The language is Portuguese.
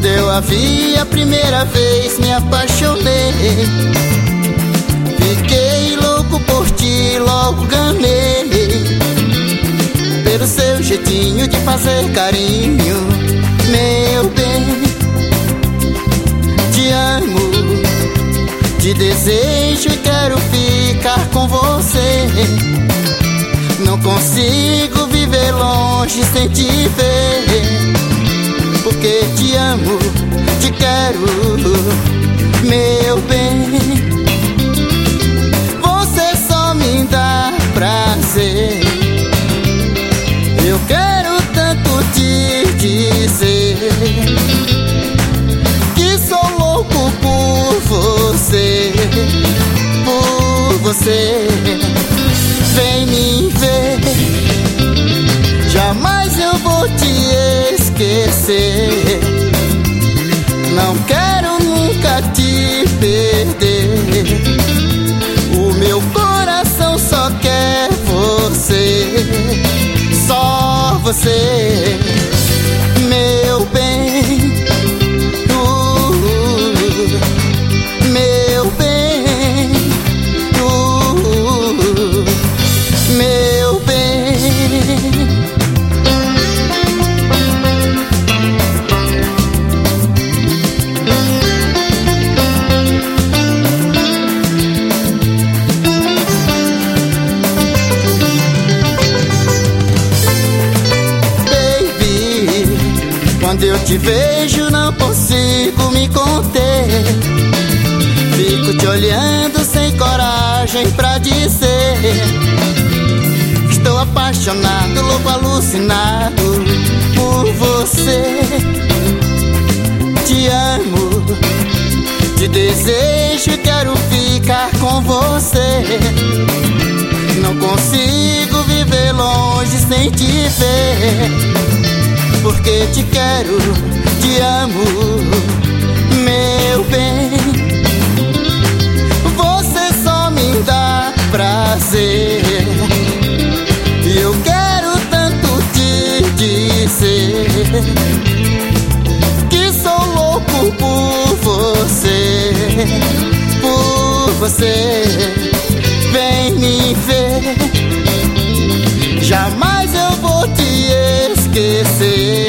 Quando eu a vi a primeira vez me apaixonei. Fiquei louco por ti, logo ganhei. Pelo seu jeitinho de fazer carinho, meu bem. Te amo, te desejo e quero ficar com você. Não consigo viver longe sem te ver, porque te amo, te quero, meu bem. Você só me dá prazer. Eu quero tanto te dizer que sou louco por você, por você. Vem me ver, jamais eu vou te esquecer. Não quero nunca te perder. O meu coração só quer você, só você, meu bem. Meu bem, meu bem. Baby, quando eu te vejo não consigo me conter. Fico te olhando sem coragem pra dizer. Estou apaixonado, louco, alucinado por você. Te amo, te desejo e quero ficar com você. Não consigo viver longe sem te ver, porque te quero, te amo, meu bem. Você só me dá prazer e eu quero tanto te dizer que sou louco por você, por você. Vem me ver, jamais eu vou te esquecer.